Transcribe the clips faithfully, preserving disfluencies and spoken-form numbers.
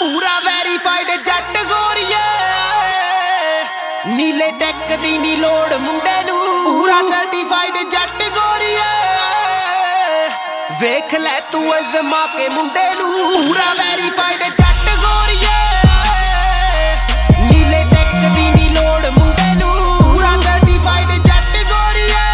ਪੂਰਾ ਵੈਰੀਫਾਈਡ ਜੱਟ ਗੋਰੀਏ ਨੀਲੇ ਟੈਕ ਦੀ ਨੀ ਲੋੜ ਮੁੰਡੇ ਨੂੰ ਪੂਰਾ ਸਰਟੀਫਾਈਡ ਜੱਟ ਗੋਰੀਏ ਵੇਖ ਲੈ ਤੂੰ ਅਜ਼ਮਾ ਕੇ ਮੁੰਡੇ ਨੂੰ ਪੂਰਾ ਵੈਰੀਫਾਈਡ ਜੱਟ ਗੋਰੀਏ ਨੀਲੇ ਟੈਕ ਦੀ ਨੀ ਲੋੜ ਮੁੰਡੇ ਨੂੰ ਪੂਰਾ ਸਰਟੀਫਾਈਡ ਜੱਟ ਗੋਰੀਏ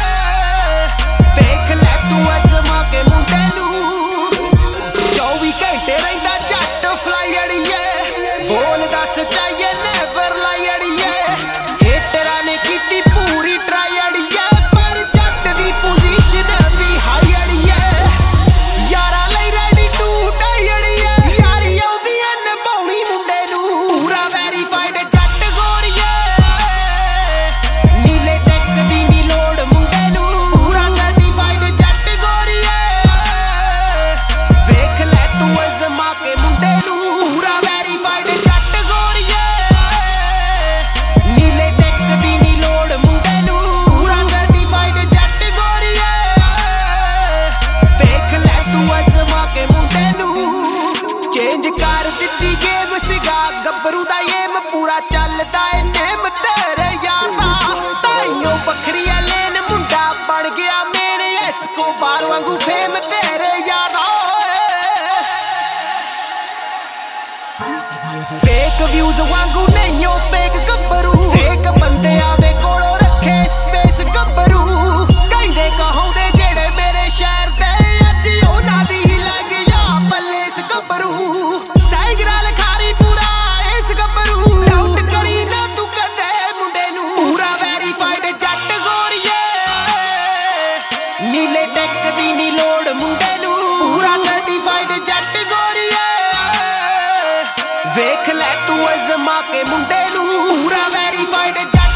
ਵੇਖ ਲੈ ਤੂੰ ਅਜ਼ਮਾ ਕੇ ਮੁੰਡੇ ਨੂੰ ਚੌਵੀ ਘੰਟੇ ਰਹਿੰਦਾ ਜੱਟ ਫਲਾਈ ਅੜੀਏ ਬੋਲਦਾ ਸੱਚਾਈਏ ਨੈਵਰ ਲਾਈ ਅੜੀਏ ਹੇਟਰਾਂ ਨੇ ਕੀਤੀ ਪੂਰੀ ਟਰਾਈ ਅੜੀਏ ਪਰ ਜੱਟ ਦੀ ਪੋਜੀਸ਼ਨ ਵੀ ਹਾਈ ਅੜੀਏ ਯਾਰਾ ਲਈ ਰੈਡੀ ਟੂ ਡਾਈ ਅੜੀਏ ਯਾਰੀ ਆਉਂਦੀ ਐ ਨਿਭਾਉਣੀ ਮੁੰਡੇ ਨੂੰ ਪੂਰਾ ਵੈਰੀਫਾਈਡ ਜੱਟ ਗੋਰੀਏ ਨੀਲੇ ਟੈਕ ਦੀ ਨੀ ਲੋੜ ਮੁੰਡੇ ਨੂੰ ਪੂਰਾ ਸਰਟੀਫਾਈਡ ਜੱਟ ਗੋਰੀਏ ਵੇਖ ਲੈ ਤੂੰ ਅਜ਼ਮਾ ਕੇ ਮੁੰਡੇ ਨੂੰ ਪੂਰਾ ਵੈਰੀਫਾਈਡ ਜੱਟ ਗੋਰੀਏ ਨੀਲੇ ਟੈਕ ਦੀ ਨੀ ਲੋੜ ਮੁੰਡੇ ਨੂੰ ਪੂਰਾ ਸਰਟੀਫਾਈਡ ਜੱਟ ਗੋਰੀਏ ਵੇਖ ਲੈ ਤੂੰ ਅਜ਼ਮਾ ਕੇ ਮੁੰਡੇ ਨੂੰ ਚੇਂਜ ਕਰ ਦਿੱਤੀ ਗੇਮ ਸੀਗਾ ਗੱਭਰੂ ਦਾ ਏਮ ਪੂਰਾ ਚੱਲਦਾ ਏ ਨੇਮ ਤੇਰੇ ਯਾਰ ਦਾ ਤਾਈਓ ਵੱਖਰੀ ਐ ਲੈਨ ਮੁੰਡਾ ਬਣ ਗਿਆ ਮੇਨ ਐਸਕੋ ਬਾਰ ਵਾਂਗੂ ਫੇਮ ਤੇਰੇ ਯਾਰ ਦਾ ਫੇਕ ਵਿਊਜ਼ ਵਾਂਗੂ ਨਹੀਂ ਓ ਫੇਕ ਗੱਭਰੂ ਫੇਕ ਬੰਦਿਆਂ ਦੇ ਕੋਲੋਂ ਰੱਖੇ ਸਪੇਸ ਗੱਭਰੂ ਕਹਿੰਦੇ ਕਹਾਉਂਦੇ ਜਿਹੜੇ ਮੇਰੇ ਸ਼ਹਿਰ ਦੇ ਅੱਜ ਉਹਨਾਂ ਦੀ ਹੀ ਲੱਗ ਗਿਆ ਪੱਲੇਸ ਗੱਭਰੂ ਸਾਈਗਰਾ ਲਖਾਰੀ ਪੂਰਾ ਇਸ ਗੱਭਰੂ ਡਾਊਟ ਕਰੀ ਨਾ ਤੂੰ ਕਦੇ ਮੁੰਡੇ ਨੂੰ ਪੂਰਾ ਵੈਰੀਫਾਈਡ ਜੱਟ ਗੋਰੀਏ ਨੀਲੇ ਟੈਕ ਦੀ ਨੀ ਲੋੜ ਮੁੰਡੇ ਨੂੰ ਪੂਰਾ ਸਰਟੀਫਾਈਡ ਜੱਟ ਗੋਰੀਏ ਵੇਖ ਲੈ ਤੂੰ ਅਜ਼ਮਾ ਕੇ ਮੁੰਡੇ ਨੂੰ ਪੂਰਾ ਵੈਰੀਫਾਈਡ